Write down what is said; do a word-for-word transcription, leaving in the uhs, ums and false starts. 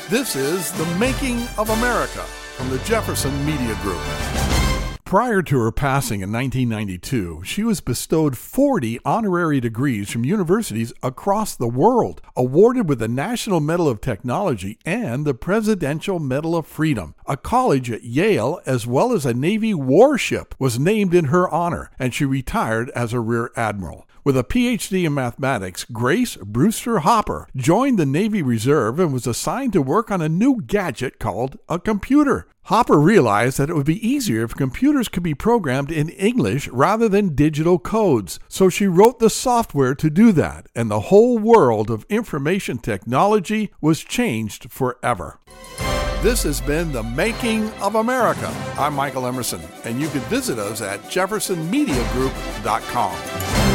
This is The Making of America from the Jefferson Media Group. Prior to her passing in nineteen ninety-two, she was bestowed forty honorary degrees from universities across the world, awarded with the National Medal of Technology and the Presidential Medal of Freedom. A college at Yale, as well as a Navy warship, was named in her honor, and she retired as a Rear Admiral. With a P H D in mathematics, Grace Brewster Hopper joined the Navy Reserve and was assigned to work on a new gadget called a computer. Hopper realized that it would be easier if computers could be programmed in English rather than digital codes, so she wrote the software to do that, and the whole world of information technology was changed forever. This has been The Making of America. I'm Michael Emerson, and you can visit us at jefferson media group dot com.